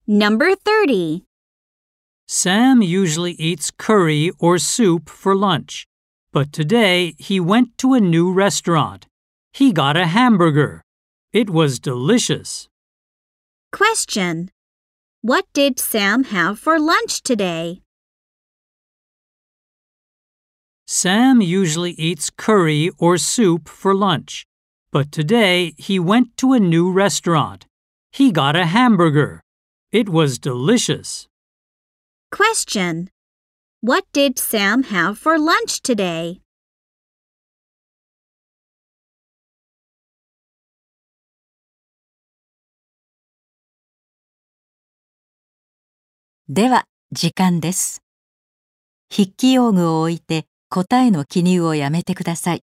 Number 30. Sam usually eats curry or soup for lunch, but today he went to a new restaurant. He got a hamburger. It was delicious. Question. What did Sam have for lunch today? Sam usually eats curry or soup for lunch, but today he went to a new restaurant. He got a hamburger. It was delicious. Question. What did Sam have for lunch today? では、時間です。筆記用具を置いて答えの記入をやめてください。